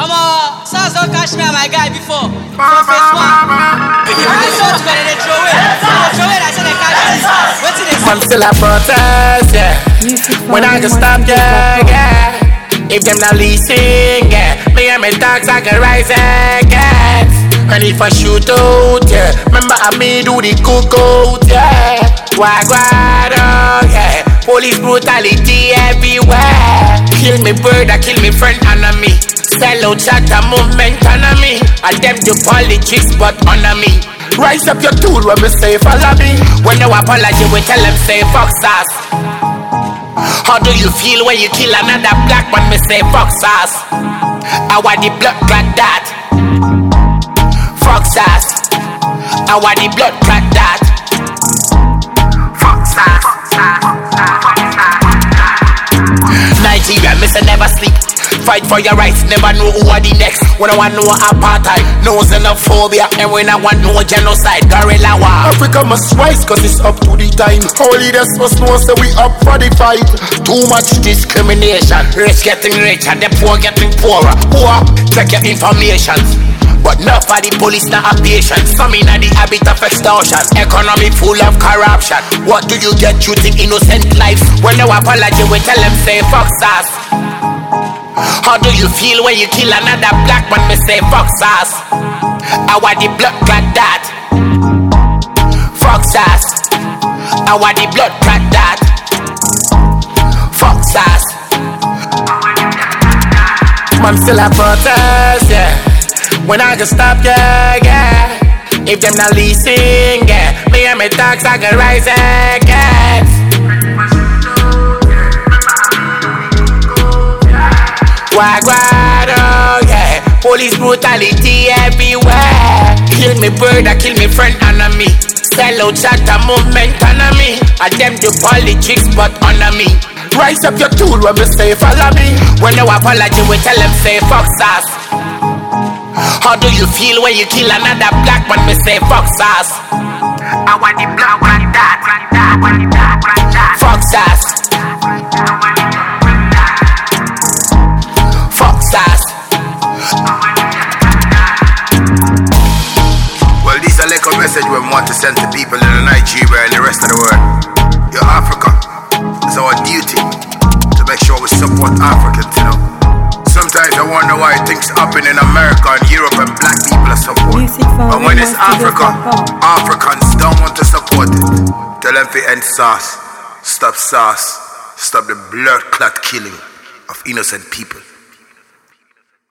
Sounds don't catch me and my guy before. From phase one. I saw to go and they throw it. I said they catch me. What's in this? I'm still a protest, yeah. When I can stop, yeah. If them not leasing, yeah. Me and my dogs, I can rise again. And if I shoot out, yeah. Remember I me do the cookout, yeah. Wagwado, yeah. Police brutality everywhere. Kill me brother, kill me friend, enemy. Sell out shatter movement, enemy. And them do politics, but honor me. Rise up your tool when we say follow me. When no apology, we tell them say fuck us. How do you feel when you kill another black man? Me say fuck us. I want the blood clot that. Fuck us. I want the blood clot that. Fuck us. Nigeria, me say never sleep. Fight for your rights, never know who are the next. When I want no apartheid, no xenophobia, and when I want no genocide, guerrilla war. Africa must rise cause it's up to the time. All leaders must know so we up for the fight. Too much discrimination, rich getting richer, the poor getting poorer. Poor, check your information. But not for the police, not a patient. Some in the habit of extortion. Economy full of corruption. What do you get? You think innocent life? When no apology, we tell them say fuck us. How do you feel when you kill another black man? Me say fuck us. I want the blood clot that. Fuck us. I want the blood clot that. Fuck us. Man still a protest, yeah. When I can stop, yeah. If them not leasing, yeah. Me and my dogs, I can rise again. Wagwado, yeah. Police brutality everywhere. Kill me brother, kill me friend, enemy. Sell out shatter movement, enemy. And them do politics, but honor me. Rise up your tool when we say follow me. When no apology, we tell them say fuck us. How do you feel when you kill another black man? Me say fuck us. I want the blood like that. Fuck us. Fuck us. Well, this is a little message we want to send to people in Nigeria and the rest of the world. Yo, Africa, it's our duty to make sure we support Africans, you know. Sometimes I wonder why things happen in America and Europe and black people are supported. But when it's Africa, Africans don't want to support it. Tell them to end SARS. Stop SARS. Stop the blood clot killing of innocent people.